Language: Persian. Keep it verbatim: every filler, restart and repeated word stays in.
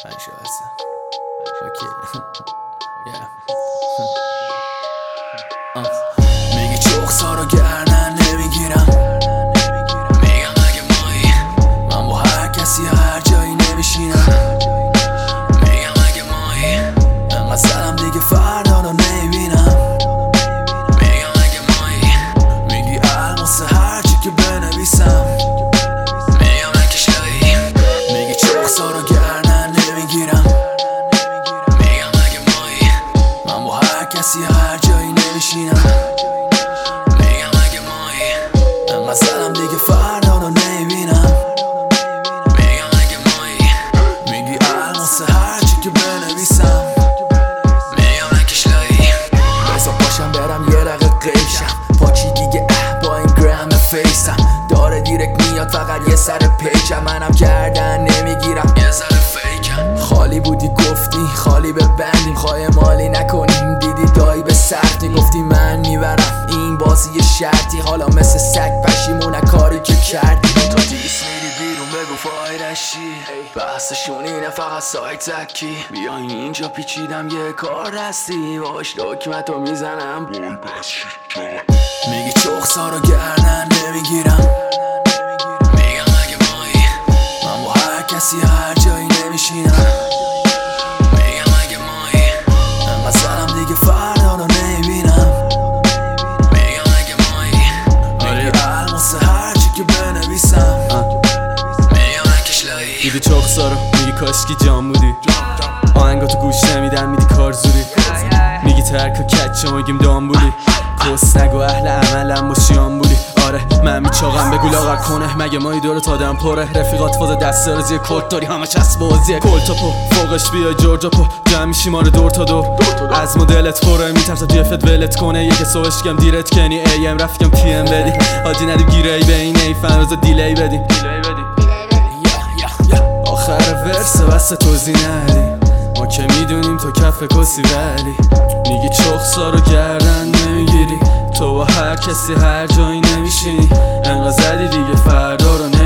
هنشو هستم اوکی میگی چوخسا رو گردن نمیگیرم، میگم اگه مایی من با هر کسی هر جایی نمیشینم، میگم اگه مایی انقدر زدم دیگه فردا رو نمیبینم، میگم اگه مایی میگی الماسه هرچی که بنویسم، میگم اگه شایی میگی چوخسا رو گردن نمیگیرم، میگم اگه مایی من با هر کسی هر جایی نمیشینم، میگم اگه مایی انقدر زدم دیگه فردا رو نمیبینم، میگم اگه مایی میگی الماسه هرچی که بنویسم، میگم اگه شایی بزا باشم برم یه رقه قیشم پاچی دیگه اه با این گرم فیسم داره دیرک میاد فقط یه سر پیچم، منم گردن نمیگیرم یه سر فیکم، خالی بودی گفتی خالی به بندیم خواهی مالی نکنیم، دیدی دایی به سختی گفتی من میبرم این بازی شرطی، حالا مثل سگ پشیمونه کاری که کردی، تو دیس میری بیرون بگو فایرشی بحثشون اینه فقط سایت زکی، بیا اینجا پیچیدم یه کار دستی باش دکمتو میزنم بای بس میگی چوخسا رو گردن نمیگیرم، میگم اگه مایی من با هر کسی هر جایی نمیشینم، میگم اگه مایی انقدر زدم دیگه فردا رو نمیبینم، میگم اگه مایی میگی الماسه هرچی که بنویسم، میگم اگه شلایی دیدی چوخسا رو میگی کاشکی جان بودی، آهنگاتو گوش نمیدن میدی کار زوری، میگی ترک و کچه میگیم دام بودی، کس نگو اهل عملم با شیان بودی، آره من میچاقم بگو لاغر کنه مگه مایی دورت آدم پره، رفیقات فاز دست رازی کت داری همه چسب بازیه کلتاپو فوقش بیای جورجاپو جمع میشی ما رو دور تا دور از مدلت پره میترسه توی فت ولت کنه یکی صبحش گم دیرت کنی ای ام رفتم تی ام بدی حاجی ندیم گیره ای بین ای فن روز دیلی بدیم آخر ورس بسته توضیح ندیم ما که میدونیم تو کف کسی ولی میگی چوخسا رو گردن نمیگیری، تو با هر کسی هر جایی نمیشینی، انقدر زدی دیگه فردا رو